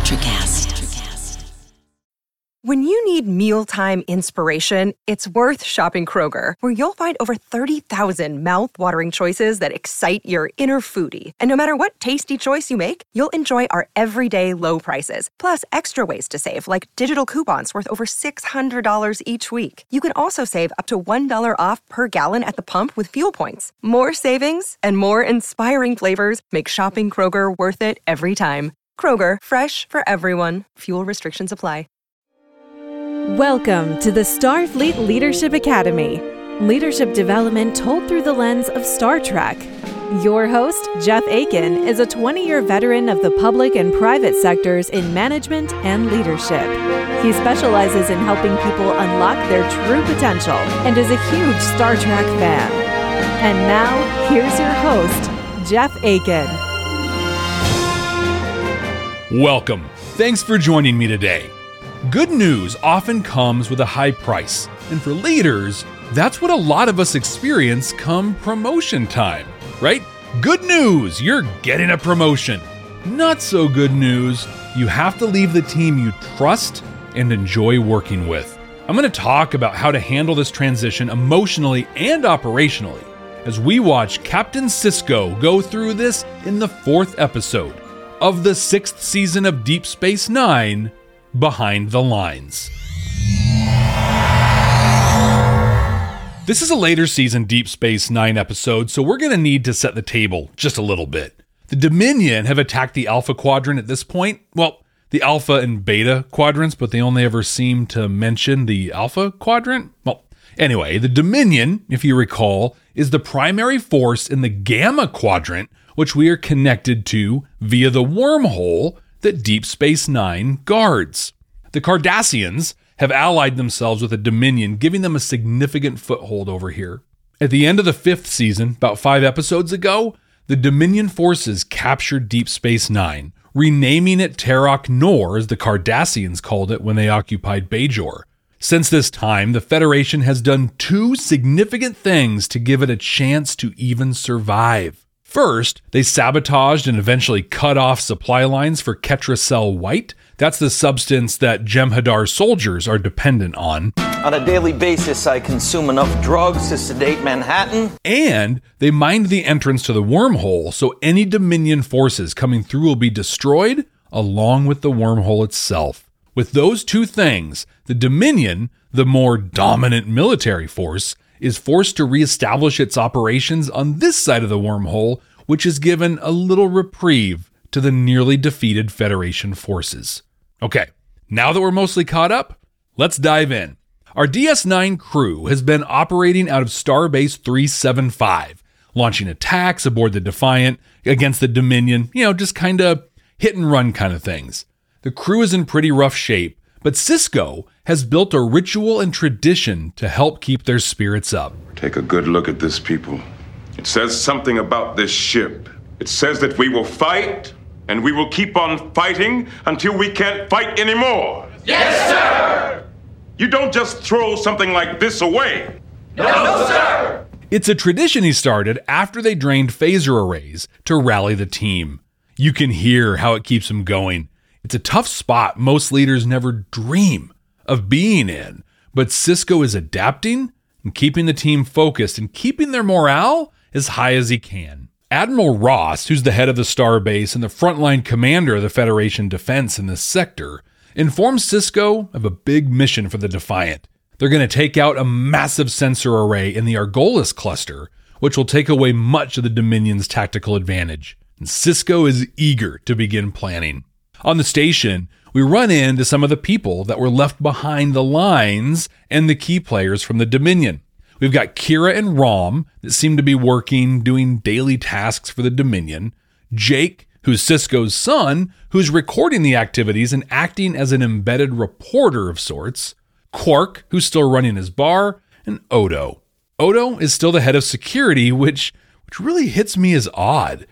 Electrocast. When you need mealtime inspiration, it's worth shopping Kroger, where you'll find over 30,000 mouth-watering choices that excite your inner foodie. And no matter what tasty choice you make, you'll enjoy our everyday low prices, plus extra ways to save, like digital coupons worth over $600 each week. You can also save up to $1 off per gallon at the pump with fuel points. More savings and more inspiring flavors make shopping Kroger worth it every time. Kroger, fresh for everyone. Fuel restrictions apply. Welcome to the Starfleet Leadership Academy. Leadership development told through the lens of Star Trek. Your host, Jeff Aiken, is a 20-year veteran of the public and private sectors in management and leadership. He specializes in helping people unlock their true potential and is a huge Star Trek fan. And now, here's your host, Jeff Aiken. Welcome. Thanks for joining me today. Good news often comes with a high price, and for leaders, that's what a lot of us experience come promotion time, right? Good news, you're getting a promotion. Not so good news, you have to leave the team you trust and enjoy working with. I'm going to talk about how to handle this transition emotionally and operationally as we watch Captain Sisko go through this in the 4th episode of the 6th season of Deep Space Nine, Behind the Lines. This is a later season Deep Space Nine episode, so we're going to need to set the table just a little bit. The Dominion have attacked the Alpha Quadrant at this point. Well, the Alpha and Beta quadrants, but they only ever seem to mention the Alpha Quadrant. Well, anyway, the Dominion, if you recall, is the primary force in the Gamma Quadrant, which we are connected to via the wormhole that Deep Space Nine guards. The Cardassians have allied themselves with the Dominion, giving them a significant foothold over here. At the end of the 5th season, about 5 episodes ago, the Dominion forces captured Deep Space Nine, renaming it Terok Nor, as the Cardassians called it when they occupied Bajor. Since this time, the Federation has done 2 significant things to give it a chance to even survive. First, they sabotaged and eventually cut off supply lines for Ketracel White. That's the substance that Jem'Hadar soldiers are dependent on. On a daily basis, I consume enough drugs to sedate Manhattan. And they mined the entrance to the wormhole, so any Dominion forces coming through will be destroyed, along with the wormhole itself. With those 2 things, the Dominion, the more dominant military force, is forced to reestablish its operations on this side of the wormhole, which has given a little reprieve to the nearly defeated Federation forces. Okay, now that we're mostly caught up, let's dive in. Our DS9 crew has been operating out of Starbase 375, launching attacks aboard the Defiant against the Dominion, just kind of hit and run kind of things. The crew is in pretty rough shape, but Sisko has built a ritual and tradition to help keep their spirits up. Take a good look at this, people. It says something about this ship. It says that we will fight, and we will keep on fighting until we can't fight anymore. Yes, sir! You don't just throw something like this away. No, sir! It's a tradition he started after they drained phaser arrays to rally the team. You can hear how it keeps him going. It's a tough spot most leaders never dream of being in, but Sisko is adapting and keeping the team focused and keeping their morale as high as he can. Admiral Ross, who's the head of the Starbase and the frontline commander of the Federation defense in this sector, informs Sisko of a big mission for the Defiant. They're going to take out a massive sensor array in the Argolis cluster, which will take away much of the Dominion's tactical advantage. And Sisko is eager to begin planning. On the station, we run into some of the people that were left behind the lines and the key players from the Dominion. We've got Kira and Rom that seem to be working, doing daily tasks for the Dominion. Jake, who's Sisko's son, who's recording the activities and acting as an embedded reporter of sorts. Quark, who's still running his bar. And Odo. Odo is still the head of security, which really hits me as odd.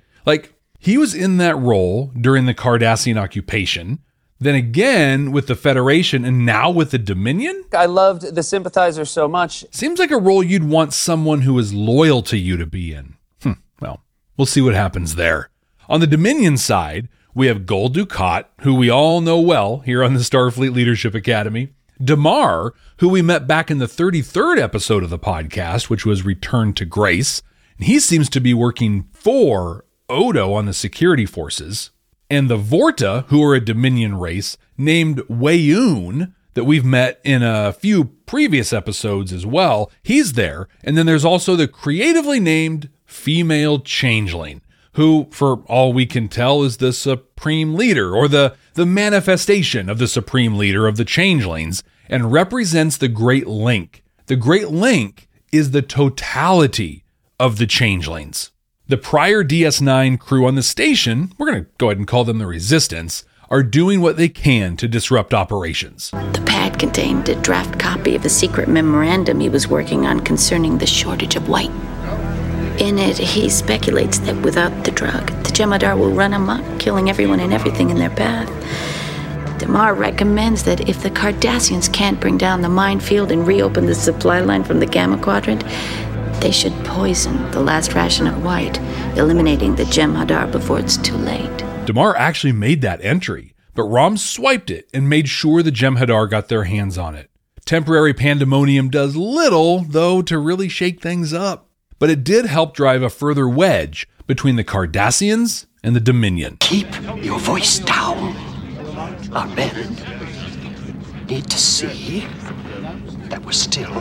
He was in that role during the Cardassian occupation, then again with the Federation, and now with the Dominion? I loved the Sympathizer so much. Seems like a role you'd want someone who is loyal to you to be in. Well, we'll see what happens there. On the Dominion side, we have Gul Dukat, who we all know well here on the Starfleet Leadership Academy, Damar, who we met back in the 33rd episode of the podcast, which was Return to Grace, and he seems to be working for Odo on the security forces, and the Vorta, who are a Dominion race named Weyoun, that we've met in a few previous episodes as well. He's there. And then there's also the creatively named female changeling, who, for all we can tell, is the supreme leader, or the manifestation of the supreme leader of the changelings, and represents the Great Link. The Great Link is the totality of the changelings. The prior DS9 crew on the station, we're going to go ahead and call them the Resistance, are doing what they can to disrupt operations. The pad contained a draft copy of a secret memorandum he was working on concerning the shortage of white. In it, he speculates that without the drug, the Jem'Hadar will run amok, killing everyone and everything in their path. Damar recommends that if the Cardassians can't bring down the minefield and reopen the supply line from the Gamma Quadrant, they should poison the last ration of white, eliminating the Jem'Hadar before it's too late. Damar actually made that entry, but Rom swiped it and made sure the Jem'Hadar got their hands on it. Temporary pandemonium does little, though, to really shake things up, but it did help drive a further wedge between the Cardassians and the Dominion. Keep your voice down. Our men need to see that we're still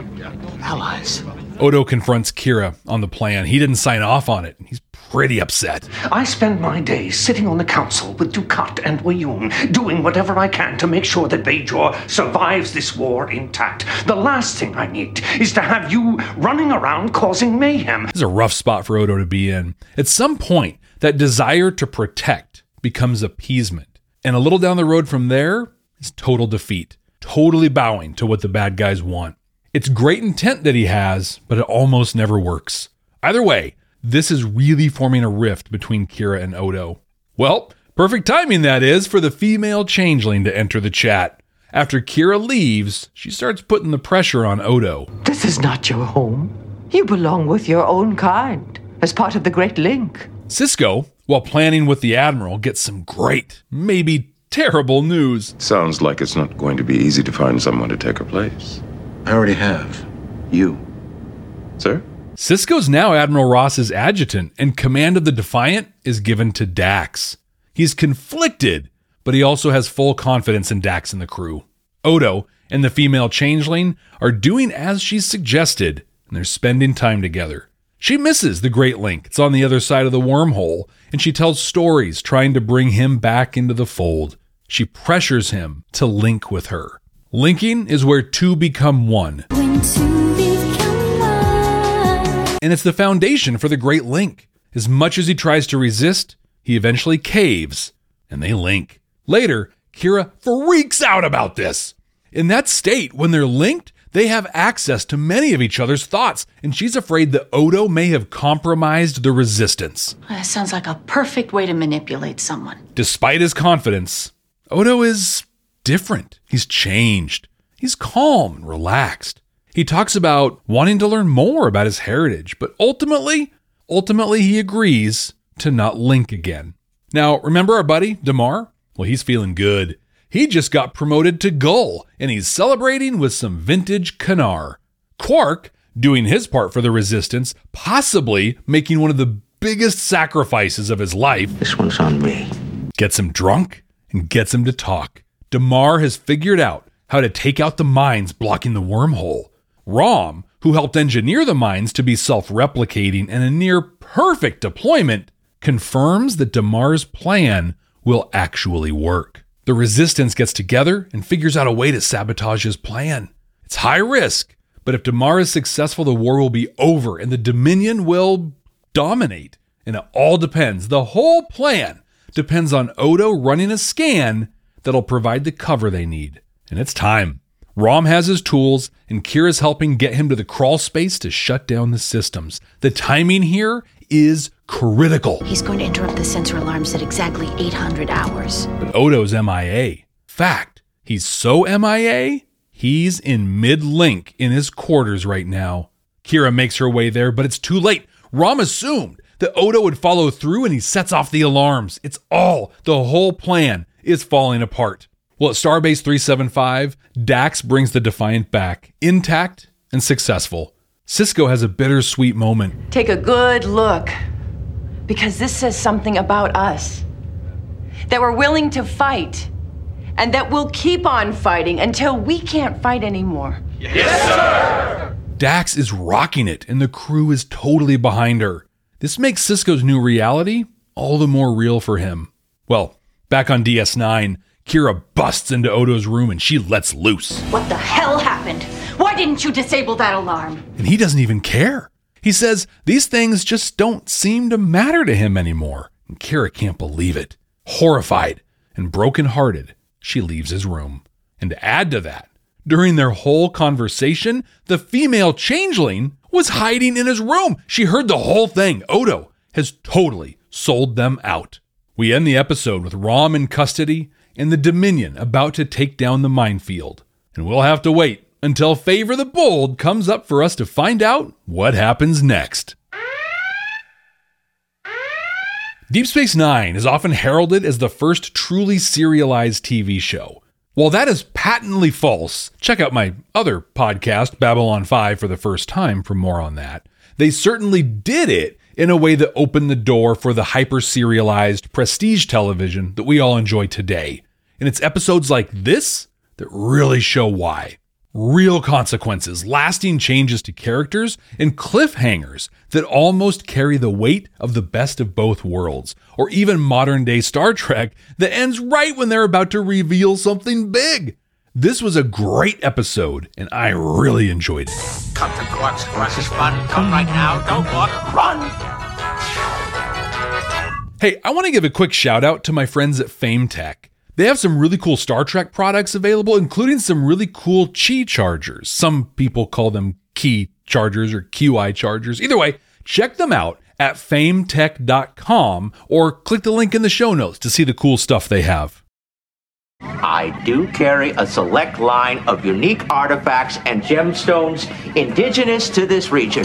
allies. Odo confronts Kira on the plan. He didn't sign off on it. He's pretty upset. I spend my days sitting on the council with Dukat and Weyoun, doing whatever I can to make sure that Bajor survives this war intact. The last thing I need is to have you running around causing mayhem. This is a rough spot for Odo to be in. At some point, that desire to protect becomes appeasement. And a little down the road from there is total defeat, totally bowing to what the bad guys want. It's great intent that he has, but it almost never works. Either way, this is really forming a rift between Kira and Odo. Well, perfect timing that is for the female changeling to enter the chat. After Kira leaves, she starts putting the pressure on Odo. This is not your home. You belong with your own kind, as part of the Great Link. Sisko, while planning with the Admiral, gets some great, maybe terrible news. Sounds like it's not going to be easy to find someone to take her place. I already have. You. Sir? Sisko's now Admiral Ross's adjutant, and command of the Defiant is given to Dax. He's conflicted, but he also has full confidence in Dax and the crew. Odo and the female changeling are doing as she's suggested, and they're spending time together. She misses the Great Link. It's on the other side of the wormhole, and she tells stories trying to bring him back into the fold. She pressures him to link with her. Linking is where two become one. And it's the foundation for the Great Link. As much as he tries to resist, he eventually caves, and they link. Later, Kira freaks out about this. In that state, when they're linked, they have access to many of each other's thoughts, and she's afraid that Odo may have compromised the Resistance. That sounds like a perfect way to manipulate someone. Despite his confidence, Odo is different. He's changed. He's calm and relaxed. He talks about wanting to learn more about his heritage, but ultimately he agrees to not link again. Now, remember our buddy, Damar? Well, he's feeling good. He just got promoted to Gul, and he's celebrating with some vintage Kanar. Quark, doing his part for the Resistance, possibly making one of the biggest sacrifices of his life. This one's on me. Gets him drunk and gets him to talk. Damar has figured out how to take out the mines blocking the wormhole. Rom, who helped engineer the mines to be self-replicating and a near-perfect deployment, confirms that Damar's plan will actually work. The Resistance gets together and figures out a way to sabotage his plan. It's high risk, but if Damar is successful, the war will be over and the Dominion will dominate. And it all depends. The whole plan depends on Odo running a scan that'll provide the cover they need. And it's time. Rom has his tools, and Kira's helping get him to the crawl space to shut down the systems. The timing here is critical. He's going to interrupt the sensor alarms at exactly 800 hours. But Odo's MIA. Fact, he's so MIA, he's in mid-link in his quarters right now. Kira makes her way there, but it's too late. Rom assumed that Odo would follow through, and he sets off the alarms. The whole plan is falling apart. Well, at Starbase 375, Dax brings the Defiant back, intact and successful. Sisko has a bittersweet moment. Take a good look, because this says something about us. That we're willing to fight, and that we'll keep on fighting until we can't fight anymore. Yes, sir! Dax is rocking it, and the crew is totally behind her. This makes Sisko's new reality all the more real for him. Well, back on DS9, Kira busts into Odo's room and she lets loose. What the hell happened? Why didn't you disable that alarm? And he doesn't even care. He says these things just don't seem to matter to him anymore. And Kira can't believe it. Horrified and brokenhearted, she leaves his room. And to add to that, during their whole conversation, the female changeling was hiding in his room. She heard the whole thing. Odo has totally sold them out. We end the episode with Rom in custody and the Dominion about to take down the minefield. And we'll have to wait until Favor the Bold comes up for us to find out what happens next. Deep Space Nine is often heralded as the first truly serialized TV show. While that is patently false, check out my other podcast, Babylon 5, for the first time for more on that. They certainly did it in a way that opened the door for the hyper-serialized prestige television that we all enjoy today. And it's episodes like this that really show why. Real consequences, lasting changes to characters, and cliffhangers that almost carry the weight of the best of both worlds, or even modern-day Star Trek that ends right when they're about to reveal something big. This was a great episode, and I really enjoyed it. Come to Quark's Crush's Fun. Come right now. Don't walk. Run! Hey, I want to give a quick shout out to my friends at FameTech. They have some really cool Star Trek products available, including some really cool Qi chargers. Some people call them key chargers or QI chargers. Either way, check them out at fametech.com or click the link in the show notes to see the cool stuff they have. I do carry a select line of unique artifacts and gemstones indigenous to this region.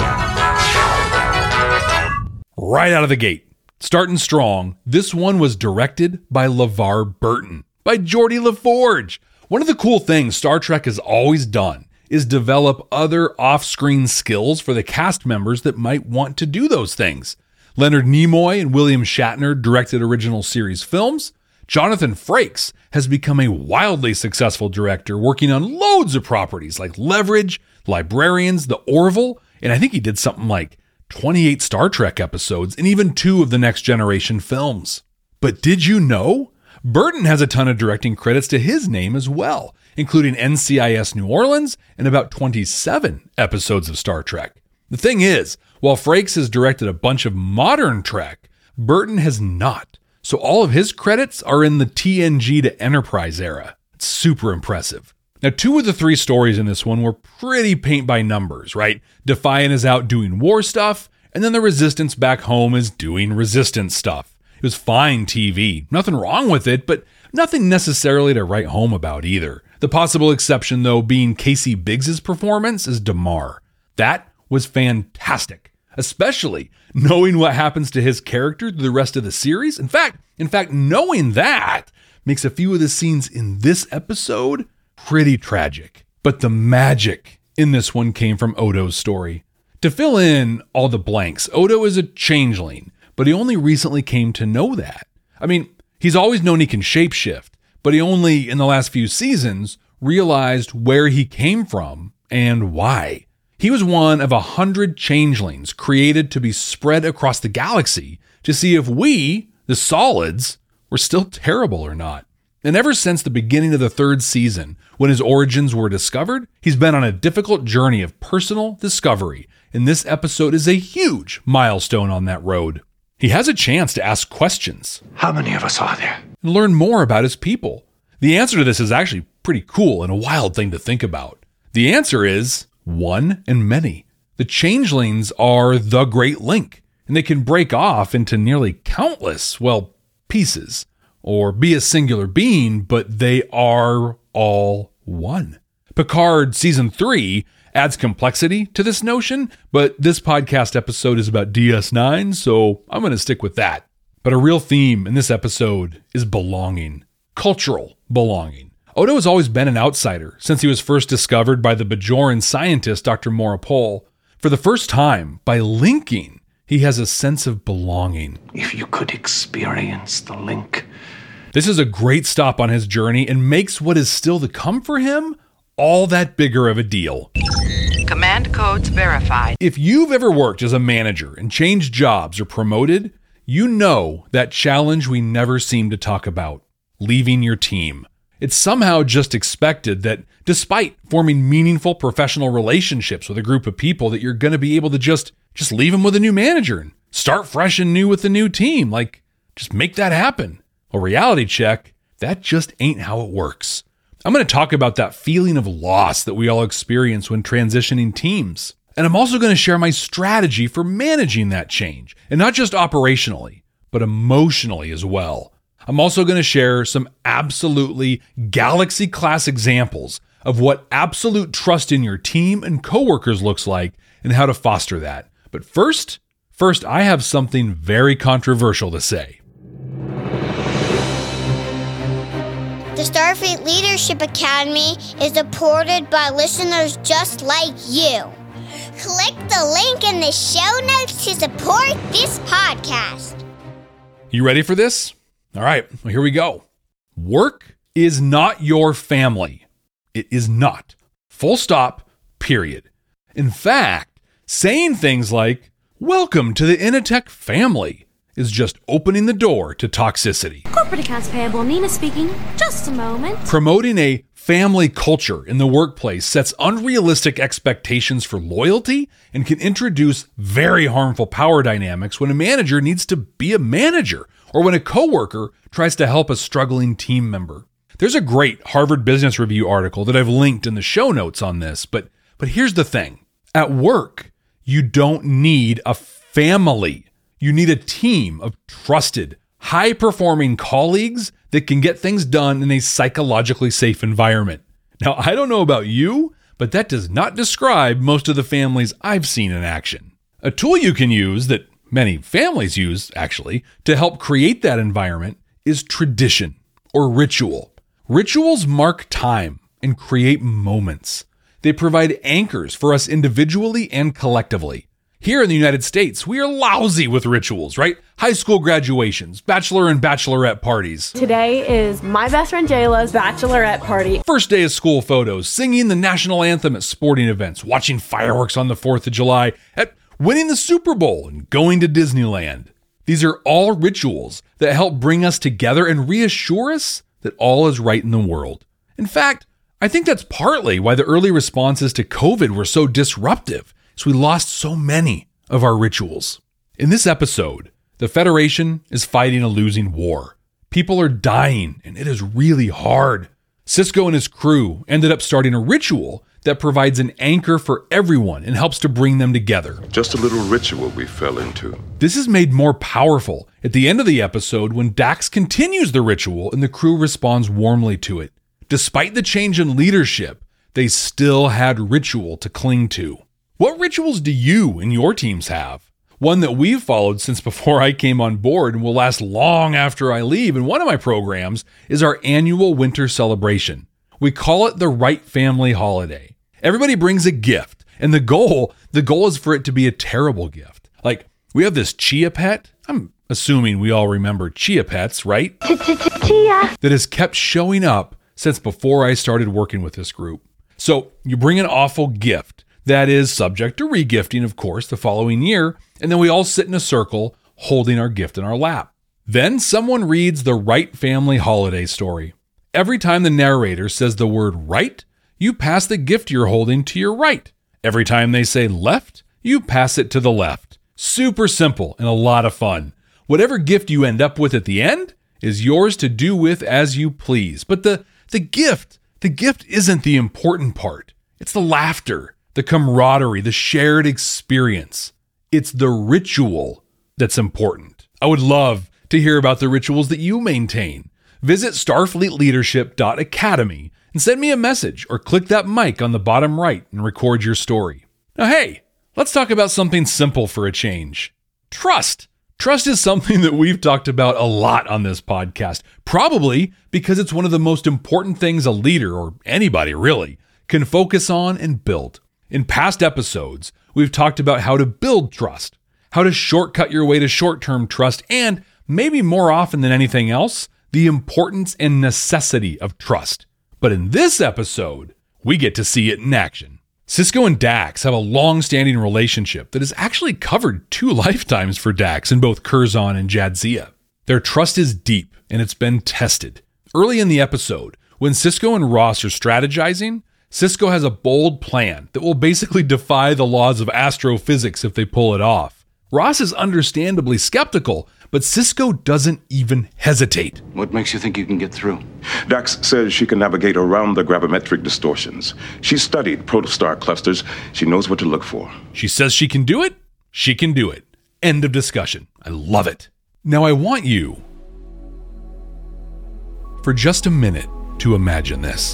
Right out of the gate, starting strong, this one was directed by LeVar Burton, by Geordi LaForge. One of the cool things Star Trek has always done is develop other off-screen skills for the cast members that might want to do those things. Leonard Nimoy and William Shatner directed original series films. Jonathan Frakes has become a wildly successful director working on loads of properties like Leverage, Librarians, The Orville, and I think he did something like 28 Star Trek episodes and even 2 of the Next Generation films. But did you know? Burton has a ton of directing credits to his name as well, including NCIS New Orleans and about 27 episodes of Star Trek. The thing is, while Frakes has directed a bunch of modern Trek, Burton has not. So all of his credits are in the TNG to Enterprise era. It's super impressive. Now, 2 of the 3 stories in this one were pretty paint by numbers, right? Defiant is out doing war stuff, and then the Resistance back home is doing Resistance stuff. It was fine TV. Nothing wrong with it, but nothing necessarily to write home about either. The possible exception, though, being Casey Biggs' performance as Damar. That was fantastic, especially knowing what happens to his character through the rest of the series. In fact, knowing that makes a few of the scenes in this episode pretty tragic. But the magic in this one came from Odo's story. To fill in all the blanks, Odo is a changeling, but he only recently came to know that. I mean, he's always known he can shapeshift, but he only, in the last few seasons, realized where he came from and why. He was one of 100 changelings created to be spread across the galaxy to see if we, the solids, were still terrible or not. And ever since the beginning of the 3rd season, when his origins were discovered, he's been on a difficult journey of personal discovery, and this episode is a huge milestone on that road. He has a chance to ask questions. How many of us are there? And learn more about his people. The answer to this is actually pretty cool and a wild thing to think about. The answer is one and many. The changelings are the Great Link, and they can break off into nearly countless, pieces, or be a singular being, but they are all one. Picard Season 3 adds complexity to this notion, but this podcast episode is about DS9, so I'm going to stick with that. But a real theme in this episode is belonging, cultural belonging. Odo has always been an outsider since he was first discovered by the Bajoran scientist Dr. Morapol. For the first time, by linking, he has a sense of belonging. If you could experience the link. This is a great stop on his journey and makes what is still to come for him all that bigger of a deal. Command codes verified. If you've ever worked as a manager and changed jobs or promoted, you know that challenge we never seem to talk about, leaving your team. It's somehow just expected that despite forming meaningful professional relationships with a group of people, that you're going to be able to just leave them with a new manager and start fresh and new with the new team. Like, just make that happen. Well, reality check, that just ain't how it works. I'm going to talk about that feeling of loss that we all experience when transitioning teams. And I'm also going to share my strategy for managing that change, and not just operationally, but emotionally as well. I'm also going to share some absolutely galaxy-class examples of what absolute trust in your team and coworkers looks like and how to foster that. But first, I have something very controversial to say. The Starfleet Leadership Academy is supported by listeners just like you. Click the link in the show notes to support this podcast. You ready for this? All right, well, here we go. Work is not your family. It is not. Full stop, period. In fact, saying things like, welcome to the Initech family, is just opening the door to toxicity. Corporate accounts payable, Nina speaking. Just a moment. Promoting a family culture in the workplace sets unrealistic expectations for loyalty and can introduce very harmful power dynamics when a manager needs to be a manager or when a coworker tries to help a struggling team member. There's a great Harvard Business Review article that I've linked in the show notes on this, but here's the thing. At work, you don't need a family. You need a team of trusted, high-performing colleagues that can get things done in a psychologically safe environment. Now, I don't know about you, but that does not describe most of the families I've seen in action. A tool you can use that many families use, actually, to help create that environment is tradition or ritual. Rituals mark time and create moments. They provide anchors for us individually and collectively. Here in the United States, we are lousy with rituals, right? High school graduations, bachelor and bachelorette parties. Today is my best friend Jayla's bachelorette party. First day of school photos, singing the national anthem at sporting events, watching fireworks on the 4th of July, at winning the Super Bowl and going to Disneyland. These are all rituals that help bring us together and reassure us that all is right in the world. In fact, I think that's partly why the early responses to COVID were so disruptive, so we lost so many of our rituals. In this episode, the Federation is fighting a losing war. People are dying, and it is really hard. Sisko and his crew ended up starting a ritual that provides an anchor for everyone and helps to bring them together. Just a little ritual we fell into. This is made more powerful at the end of the episode when Dax continues the ritual and the crew responds warmly to it. Despite the change in leadership, they still had ritual to cling to. What rituals do you and your teams have? One that we've followed since before I came on board and will last long after I leave in one of my programs is our annual winter celebration. We call it the Wright Family Holiday. Everybody brings a gift, and the goal is for it to be a terrible gift. Like, we have this chia pet. I'm assuming we all remember chia pets, right? Chia. That has kept showing up since before I started working with this group. So you bring an awful gift that is subject to regifting, of course, the following year, and then we all sit in a circle holding our gift in our lap. Then someone reads the Wright Family Holiday story. Every time the narrator says the word right, you pass the gift you're holding to your right. Every time they say left, you pass it to the left. Super simple and a lot of fun. Whatever gift you end up with at the end is yours to do with as you please. But the gift isn't the important part. It's the laughter, the camaraderie, the shared experience. It's the ritual that's important. I would love to hear about the rituals that you maintain. Visit starfleetleadership.academy and send me a message or click that mic on the bottom right and record your story. Now, hey, let's talk about something simple for a change. Trust. Trust is something that we've talked about a lot on this podcast, probably because it's one of the most important things a leader, or anybody really, can focus on and build. In past episodes, we've talked about how to build trust, how to shortcut your way to short-term trust, and maybe more often than anything else, the importance and necessity of trust. But in this episode, we get to see it in action. Sisko and Dax have a long-standing relationship that has actually covered 2 lifetimes for Dax in both Curzon and Jadzia. Their trust is deep, and it's been tested. Early in the episode, when Sisko and Ross are strategizing, Sisko has a bold plan that will basically defy the laws of astrophysics if they pull it off. Ross is understandably skeptical, but Sisko doesn't even hesitate. What makes you think you can get through? Dax says she can navigate around the gravimetric distortions. She's studied protostar clusters. She knows what to look for. She says she can do it. She can do it. End of discussion. I love it. Now I want you, for just a minute, to imagine this.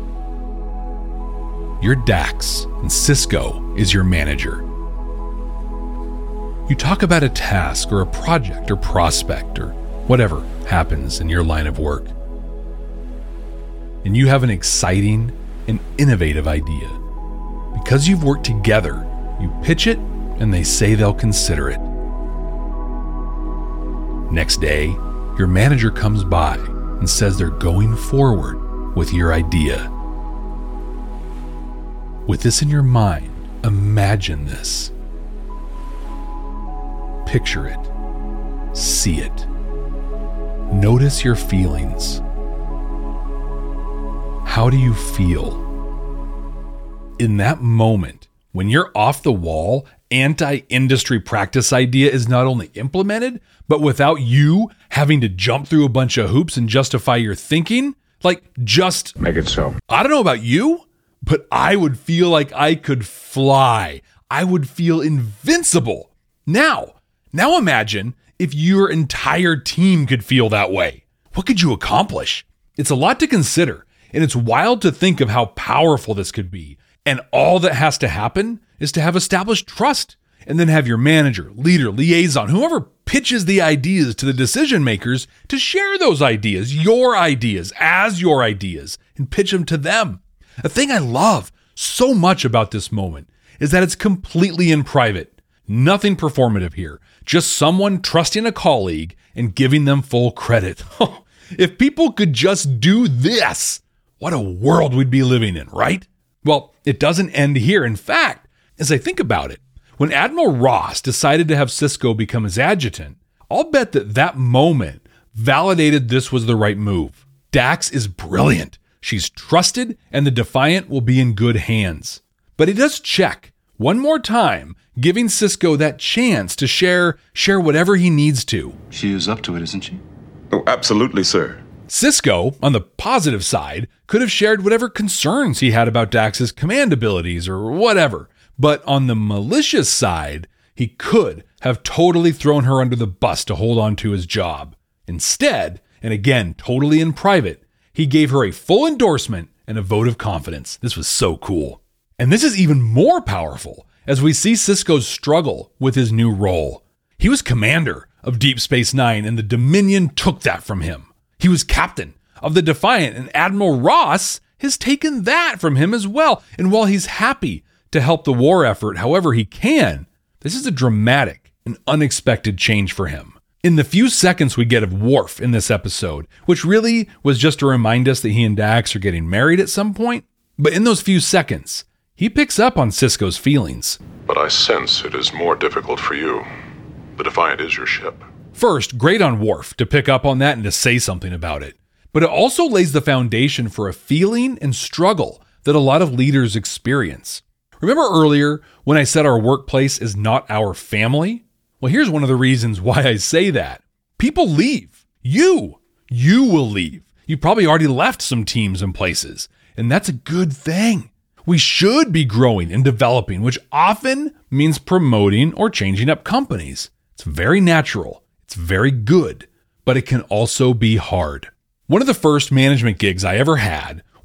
You're Dax, and Sisko is your manager. You talk about a task or a project or prospect or whatever happens in your line of work. And you have an exciting and innovative idea. Because you've worked together, you pitch it and they say they'll consider it. Next day, your manager comes by and says they're going forward with your idea. With this in your mind, imagine this. Picture it. See it. Notice your feelings. How do you feel? In that moment, when you're off the wall, anti-industry practice idea is not only implemented, but without you having to jump through a bunch of hoops and justify your thinking, just make it so. I don't know about you, but I would feel like I could fly. I would feel invincible. Now imagine if your entire team could feel that way. What could you accomplish? It's a lot to consider, and it's wild to think of how powerful this could be. And all that has to happen is to have established trust, and then have your manager, leader, liaison, whoever pitches the ideas to the decision makers to share those ideas, as your ideas, and pitch them to them. A thing I love so much about this moment is that it's completely in private. Nothing performative here. Just someone trusting a colleague and giving them full credit. If people could just do this, what a world we'd be living in, right? Well, it doesn't end here. In fact, as I think about it, when Admiral Ross decided to have Sisko become his adjutant, I'll bet that moment validated this was the right move. Dax is brilliant. She's trusted, and the Defiant will be in good hands. But he does check one more time, giving Sisko that chance to share whatever he needs to. She is up to it, isn't she? Oh, absolutely, sir. Sisko, on the positive side, could have shared whatever concerns he had about Dax's command abilities or whatever. But on the malicious side, he could have totally thrown her under the bus to hold on to his job. Instead, and again, totally in private, he gave her a full endorsement and a vote of confidence. This was so cool. And this is even more powerful as we see Sisko's struggle with his new role. He was commander of Deep Space Nine, and the Dominion took that from him. He was captain of the Defiant, and Admiral Ross has taken that from him as well. And while he's happy to help the war effort however he can, this is a dramatic and unexpected change for him. In the few seconds we get of Worf in this episode, which really was just to remind us that he and Dax are getting married at some point, but in those few seconds, he picks up on Sisko's feelings. But I sense it is more difficult for you. The Defiant is your ship. First, great on Worf to pick up on that and to say something about it. But it also lays the foundation for a feeling and struggle that a lot of leaders experience. Remember earlier when I said our workplace is not our family? Well, here's one of the reasons why I say that. People leave. You will leave. You probably already left some teams and places, and that's a good thing. We should be growing and developing, which often means promoting or changing up companies. It's very natural. It's very good, but it can also be hard. One of the first management gigs I ever had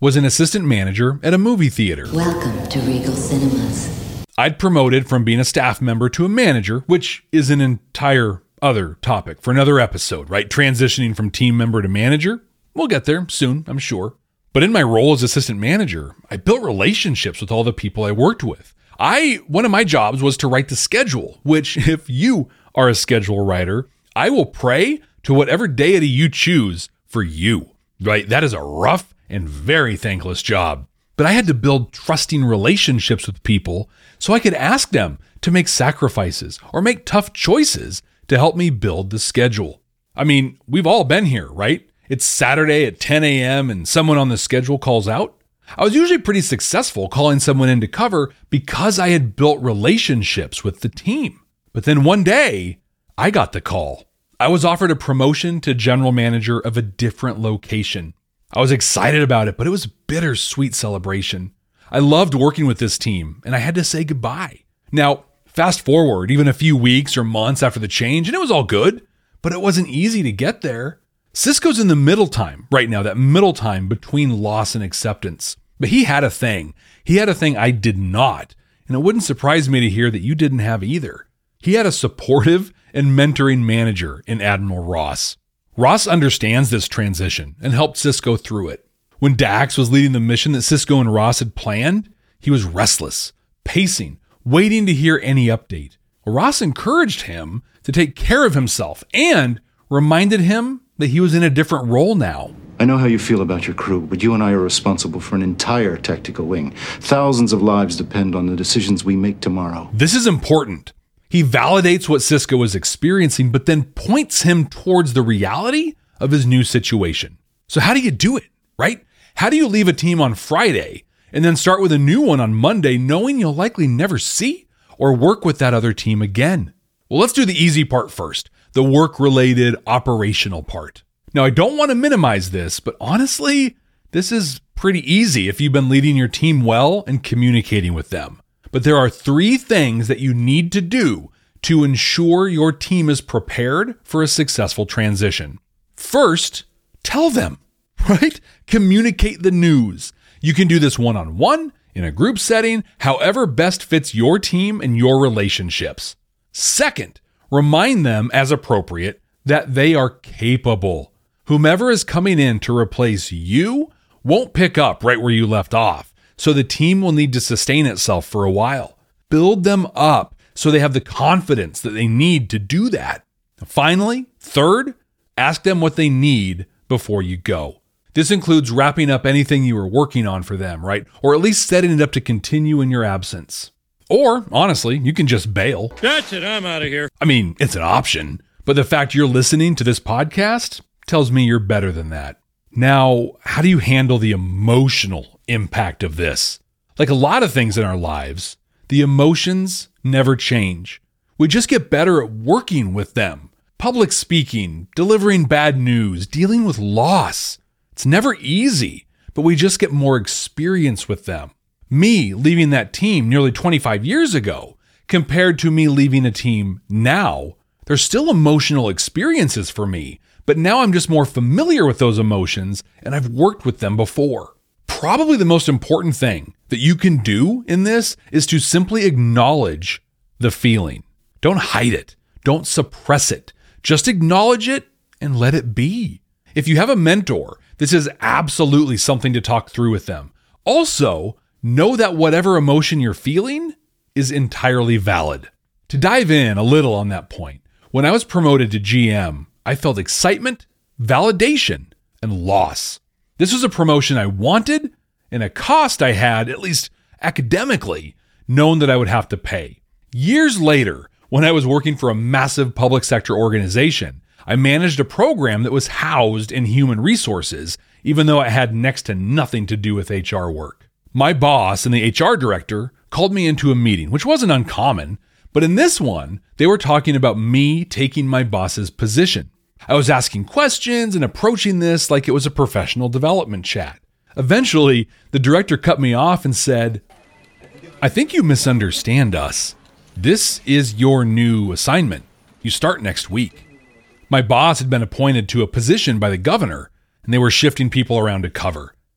was an assistant manager at a movie theater. Welcome to Regal Cinemas. I'd promoted from being a staff member to a manager, which is an entire other topic for another episode, right? Transitioning from team member to manager. We'll get there soon, I'm sure. But in my role as assistant manager, I built relationships with all the people I worked with. One of my jobs was to write the schedule, which if you are a schedule writer, I will pray to whatever deity you choose for you, right? That is a rough and very thankless job. But I had to build trusting relationships with people so I could ask them to make sacrifices or make tough choices to help me build the schedule. I mean, we've all been here, right? It's Saturday at 10 a.m. and someone on the schedule calls out. I was usually pretty successful calling someone in to cover because I had built relationships with the team. But then one day, I got the call. I was offered a promotion to general manager of a different location. I was excited about it, but it was a bittersweet celebration. I loved working with this team, and I had to say goodbye. Now, fast forward even a few weeks or months after the change, and it was all good, but it wasn't easy to get there. Cisco's in the middle time right now, that middle time between loss and acceptance. But he had a thing. He had a thing I did not, and it wouldn't surprise me to hear that you didn't have either. He had a supportive and mentoring manager in Admiral Ross. Ross understands this transition and helped Cisco through it. When Dax was leading the mission that Cisco and Ross had planned, he was restless, pacing, waiting to hear any update. Ross encouraged him to take care of himself and reminded him that he was in a different role now. I know how you feel about your crew, but you and I are responsible for an entire tactical wing. Thousands of lives depend on the decisions we make tomorrow. This is important. He validates what Cisco is experiencing, but then points him towards the reality of his new situation. So how do you do it, right? How do you leave a team on Friday and then start with a new one on Monday, knowing you'll likely never see or work with that other team again? Well, let's do the easy part first, the work-related operational part. Now, I don't want to minimize this, but honestly, this is pretty easy if you've been leading your team well and communicating with them. But there are 3 things that you need to do to ensure your team is prepared for a successful transition. First, tell them, right? Communicate the news. You can do this one-on-one, in a group setting, however best fits your team and your relationships. Second, remind them as appropriate that they are capable. Whomever is coming in to replace you won't pick up right where you left off. So the team will need to sustain itself for a while. Build them up so they have the confidence that they need to do that. Finally, third, ask them what they need before you go. This includes wrapping up anything you were working on for them, right? Or at least setting it up to continue in your absence. Or, honestly, you can just bail. That's it, I'm out of here. I mean, it's an option, but the fact you're listening to this podcast tells me you're better than that. Now, how do you handle the emotional impact of this? Like a lot of things in our lives, the emotions never change. We just get better at working with them. Public speaking, delivering bad news, dealing with loss. It's never easy, but we just get more experience with them. Me leaving that team nearly 25 years ago compared to me leaving a team now, there's still emotional experiences for me, but now I'm just more familiar with those emotions and I've worked with them before. Probably the most important thing that you can do in this is to simply acknowledge the feeling. Don't hide it. Don't suppress it. Just acknowledge it and let it be. If you have a mentor, this is absolutely something to talk through with them. Also, know that whatever emotion you're feeling is entirely valid. To dive in a little on that point, when I was promoted to GM, I felt excitement, validation, and loss. This was a promotion I wanted and a cost I had, at least academically, known that I would have to pay. Years later, when I was working for a massive public sector organization, I managed a program that was housed in human resources, even though it had next to nothing to do with HR work. My boss and the HR director called me into a meeting, which wasn't uncommon, but in this one, they were talking about me taking my boss's position. I was asking questions and approaching this like it was a professional development chat. Eventually, the director cut me off and said, "I think you misunderstand us. This is your new assignment. You start next week." My boss had been appointed to a position by the governor, and they were shifting people around to cover.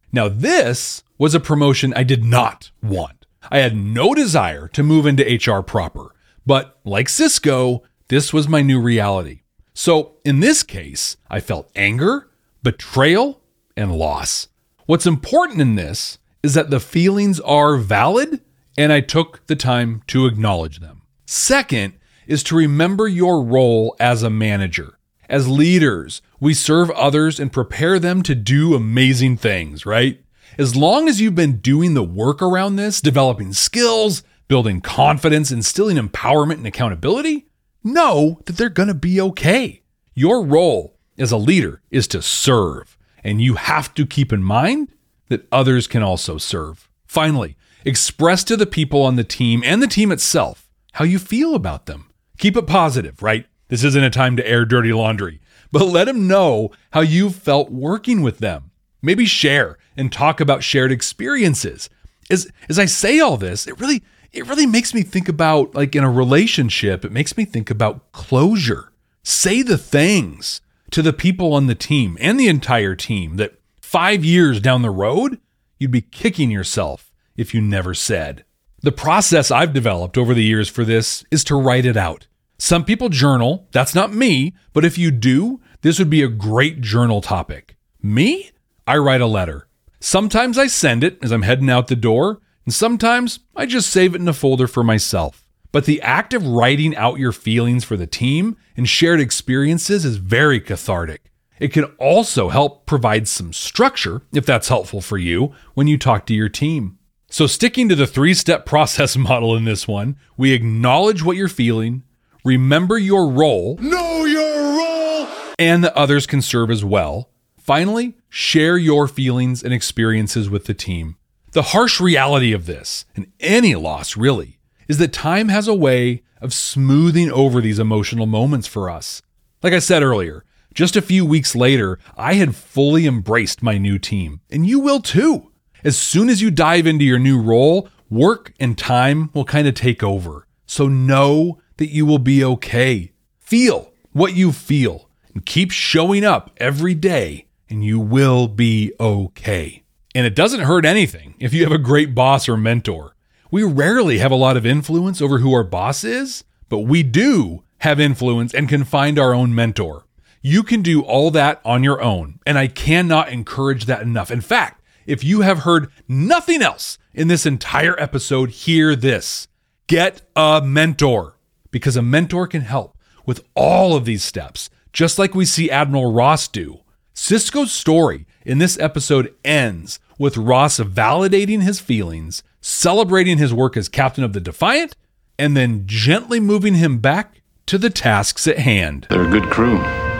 Now, this was a promotion I did not want. I had no desire to move into HR proper, but like Cisco, this was my new reality. So in this case, I felt anger, betrayal, and loss. What's important in this is that the feelings are valid, and I took the time to acknowledge them. Second is to remember your role as a manager. As leaders, we serve others and prepare them to do amazing things, right? As long as you've been doing the work around this, developing skills, building confidence, instilling empowerment and accountability, know that they're going to be okay. Your role as a leader is to serve, and you have to keep in mind that others can also serve. Finally, express to the people on the team and the team itself how you feel about them. Keep it positive, right? This isn't a time to air dirty laundry, but let them know how you felt working with them. Maybe share and talk about shared experiences. As I say all this, it really makes me think about, like in a relationship, it makes me think about closure. Say the things to the people on the team and the entire team that 5 years down the road, you'd be kicking yourself if you never said. The process I've developed over the years for this is to write it out. Some people journal. That's not me, but if you do, this would be a great journal topic. Me? I write a letter. Sometimes I send it as I'm heading out the door, and sometimes I just save it in a folder for myself. But the act of writing out your feelings for the team and shared experiences is very cathartic. It can also help provide some structure, if that's helpful for you, when you talk to your team. So sticking to the 3-step process model in this one, we acknowledge what you're feeling, remember your role, know your role, and that others can serve as well. Finally, share your feelings and experiences with the team. The harsh reality of this, and any loss really, is that time has a way of smoothing over these emotional moments for us. Like I said earlier, just a few weeks later, I had fully embraced my new team, and you will too. As soon as you dive into your new role, work and time will kind of take over. So know that you will be okay. Feel what you feel and keep showing up every day, and you will be okay. And it doesn't hurt anything if you have a great boss or mentor. We rarely have a lot of influence over who our boss is, but we do have influence and can find our own mentor. You can do all that on your own, and I cannot encourage that enough. In fact, if you have heard nothing else in this entire episode, hear this. Get a mentor, because a mentor can help with all of these steps, just like we see Admiral Ross do. Cisco's story in this episode ends with Ross validating his feelings, celebrating his work as captain of the Defiant, and then gently moving him back to the tasks at hand. They're a good crew.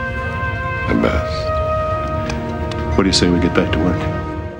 The best. What do you say we get back to work?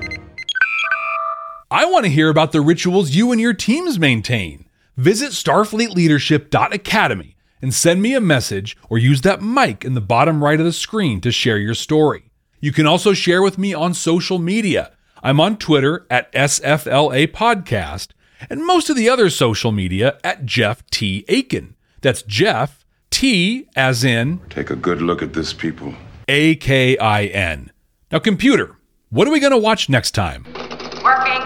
I want to hear about the rituals you and your teams maintain. Visit starfleetleadership.academy and send me a message or use that mic in the bottom right of the screen to share your story. You can also share with me on social media. I'm on Twitter at SFLA Podcast and most of the other social media at Jeff T. Aiken. That's Jeff T as in... Take a good look at this, people. A-K-I-N. Now, computer, what are we going to watch next time? Working.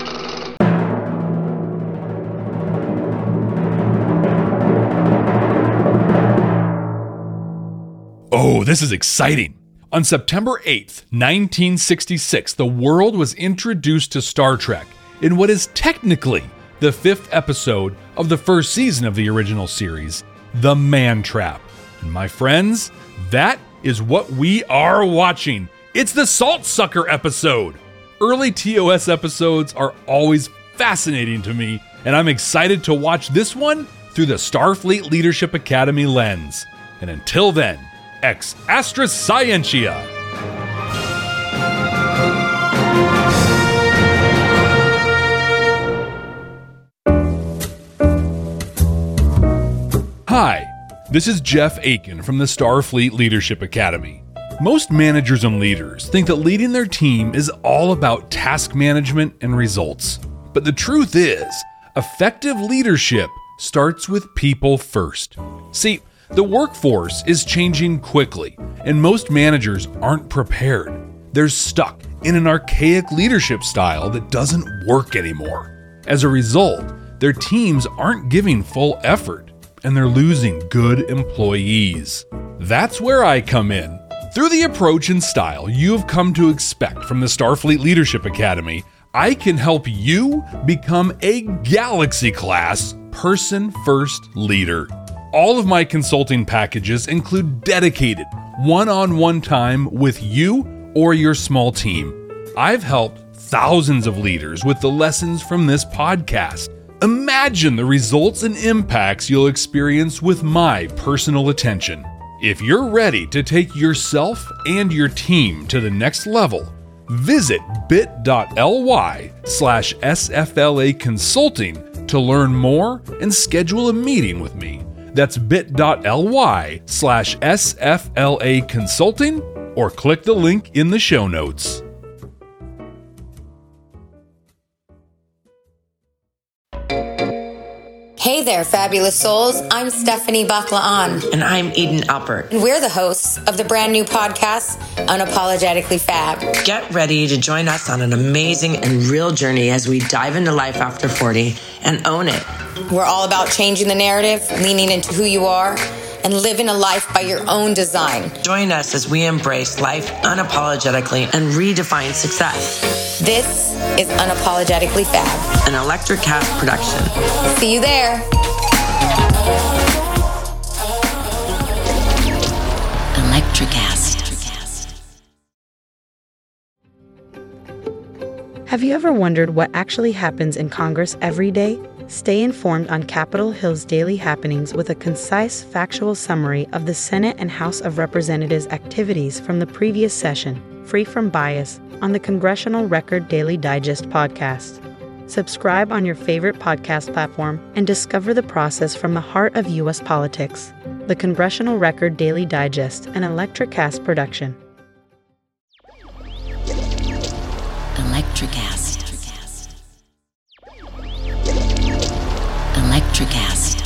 Oh, this is exciting. On September 8th, 1966, the world was introduced to Star Trek in what is technically the 5th episode of the first season of the original series, The Man Trap. And my friends, that is what we are watching. It's the Salt Sucker episode. Early TOS episodes are always fascinating to me, and I'm excited to watch this one through the Starfleet Leadership Academy lens. And until then, Ex Astra Scientia. Hi, this is Jeff Aiken from the Starfleet Leadership Academy. Most managers and leaders think that leading their team is all about task management and results. But the truth is, effective leadership starts with people first. See, the workforce is changing quickly, and most managers aren't prepared. They're stuck in an archaic leadership style that doesn't work anymore. As a result, their teams aren't giving full effort, and they're losing good employees. That's where I come in. Through the approach and style you have come to expect from the Starfleet Leadership Academy, I can help you become a galaxy-class person-first leader. All of my consulting packages include dedicated one-on-one time with you or your small team. I've helped thousands of leaders with the lessons from this podcast. Imagine the results and impacts you'll experience with my personal attention. If you're ready to take yourself and your team to the next level, visit bit.ly/SFLA Consulting to learn more and schedule a meeting with me. That's bit.ly/SFLA Consulting, or click the link in the show notes. Hey there, fabulous souls. I'm Stephanie Baklaan. And I'm Eden Alpert. And we're the hosts of the brand new podcast, Unapologetically Fab. Get ready to join us on an amazing and real journey as we dive into life after 40 and own it. We're all about changing the narrative, leaning into who you are, and living a life by your own design. Join us as we embrace life unapologetically and redefine success. This is Unapologetically Fab, an Electric Cast production. See you there. Electricast. Have you ever wondered what actually happens in Congress every day? Stay informed on Capitol Hill's daily happenings with a concise, factual summary of the Senate and House of Representatives' activities from the previous session, free from bias, on the Congressional Record Daily Digest podcast. Subscribe on your favorite podcast platform and discover the process from the heart of U.S. politics. The Congressional Record Daily Digest, an Electricast production. Electricast. Electricast.